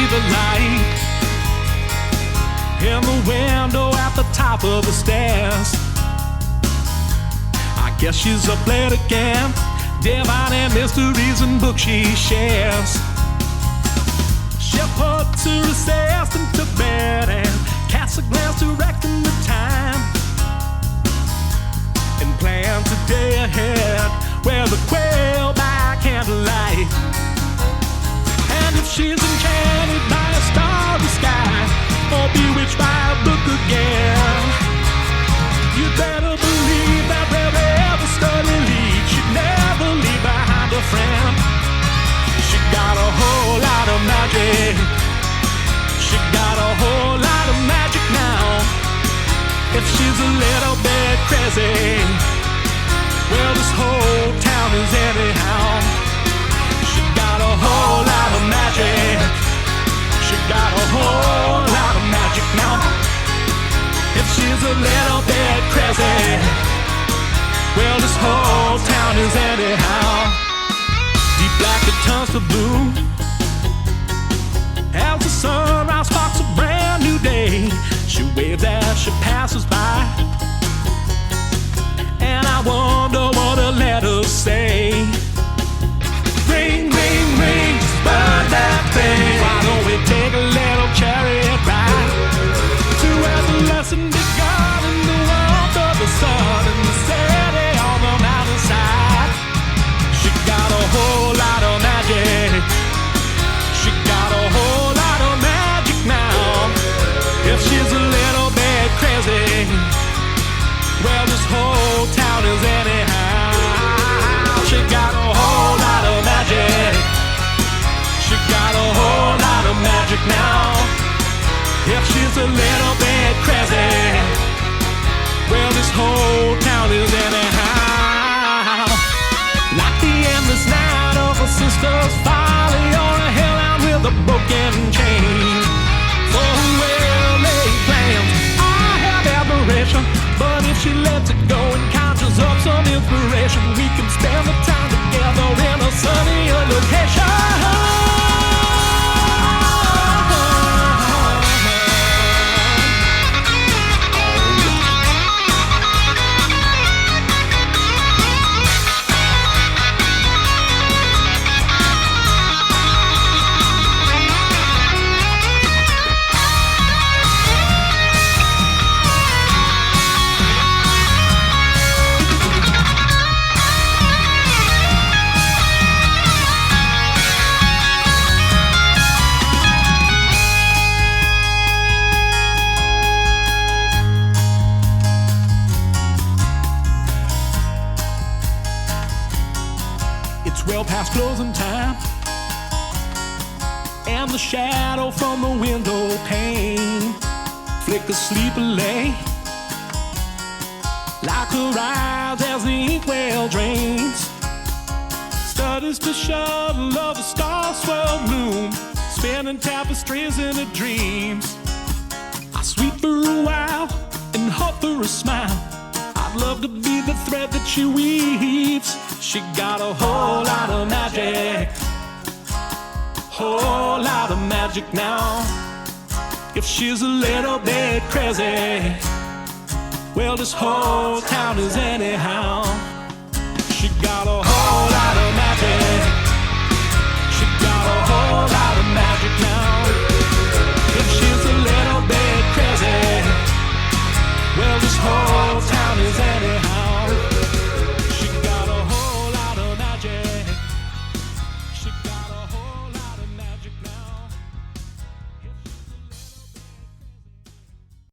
the light in the window at the top of the stairs. I guess she's up late again, divining mysteries and books she shares. She puts her assistant to bed and casts a glance to reckon the time and plans a day ahead with a quail by candlelight. And if she's enchanted by a starry sky or bewitched by a book again, you better believe that wherever study leads, she'd never leave behind a friend. She got a whole lot of magic. She got a whole lot of magic now. If she's a little bit crazy, well, this whole town is anyhow. She got a whole lot of magic. She got a whole lot of magic now. If she's a little bit crazy, well, this whole town is anyhow. Deep black it turns to blue as the sunrise sparks a brand new day. She waves as she passes by, and I wonder what her letters say. Ring, ring, ring, just burn that thing. Why don't we take a little chariot ride to where the lesson begun in the warmth of the sun and the city on the mountainside? She got a whole lot of magic. She got a whole lot of magic now. If she's a little bit crazy, well, this whole town is anyhow. She got a whole lot of magic. She got a whole lot of magic now. If she's a little bit crazy, well, this whole town is anyhow. Like the endless night of a sister's folly or a hellhound with a broken chain. For her well-laid plans, I have admiration. But if she lets it go and conjures up some inspiration, we can spend the time together in a sunnier location. Well past closing time, and the shadow from the window pane flickers sleepily like her eyes as the inkwell drains. Studies the shuttle of a star-swirled moon, spinning tapestries in her dreams. I sweep for a while and hope for a smile. I'd love to be the thread that she weaves. She got a whole lot of magic, whole lot of magic now. If she's a little bit crazy, well, this whole town is anyhow.